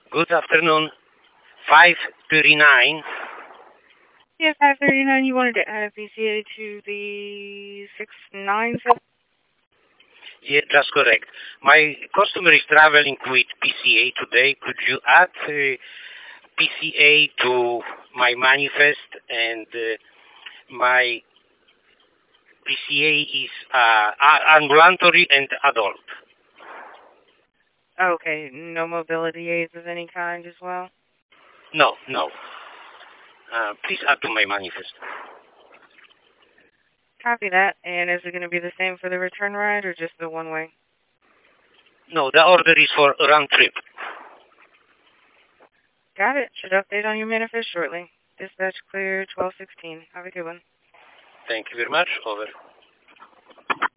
Good afternoon. 539. Yeah, 539, you wanted to add a PCA to the 697? Yeah, that's correct. My customer is traveling with PCA today. Could you add PCA to my manifest? And my PCA is ambulatory and adult. Okay, no mobility aids of any kind as well? No, no. Please add to my manifest. Copy that. And is it going to be the same for the return ride or just the one-way? No, the order is for round trip. Got it. Should update on your manifest shortly. Dispatch clear 1216. Have a good one. Thank you very much. Over.